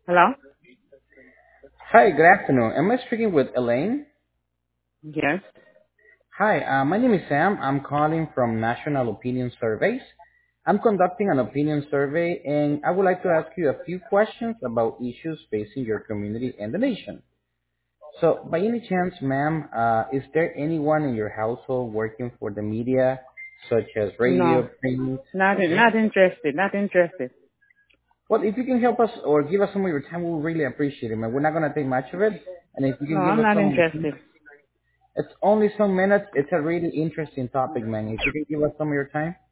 Hello? Hi, good afternoon. Am I speaking with Elaine? Yes. Hi, my name is Sam. I'm calling from National Opinion Surveys. I'm conducting an opinion survey and I would like to ask you a few questions about issues facing your community and the nation. So, by any chance, ma'am, is there anyone in your household working for the media, such as No. radio, print? Not interested. Not interested. Well, if you can help us or give us some of your time, we would really appreciate it, ma'am. We're not going to take much of it. And if you No, can give I'm us not some of your time, interested. it's only some minutes. It's a really interesting topic, man. If you can give us some of your time.